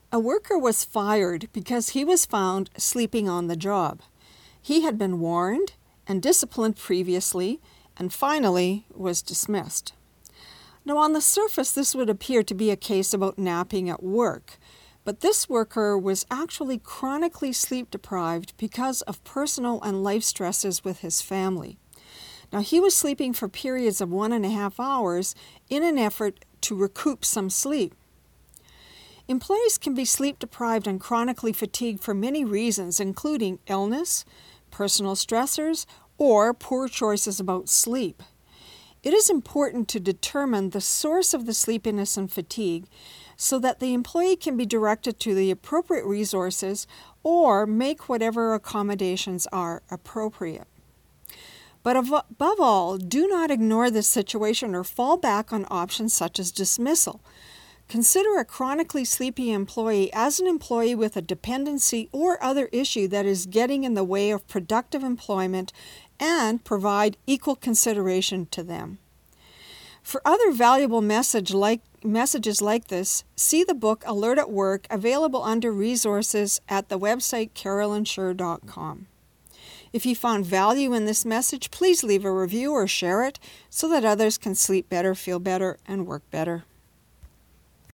A worker was fired because he was found sleeping on the job. He had been warned and disciplined previously and finally was dismissed. Now, on the surface, this would appear to be a case about napping at work, but this worker was actually chronically sleep deprived because of personal and life stresses with his family. Now, he was sleeping for periods of 1.5 hours in an effort to recoup some sleep. Employees can be sleep deprived and chronically fatigued for many reasons, including illness, personal stressors, or poor choices about sleep. It is important to determine the source of the sleepiness and fatigue so that the employee can be directed to the appropriate resources or make whatever accommodations are appropriate. But above all, do not ignore this situation or fall back on options such as dismissal. Consider a chronically sleepy employee as an employee with a dependency or other issue that is getting in the way of productive employment and provide equal consideration to them. For other valuable messages like this, see the book Alert at Work, available under resources at the website carolinsure.com. If you found value in this message, please leave a review or share it so that others can sleep better, feel better, and work better.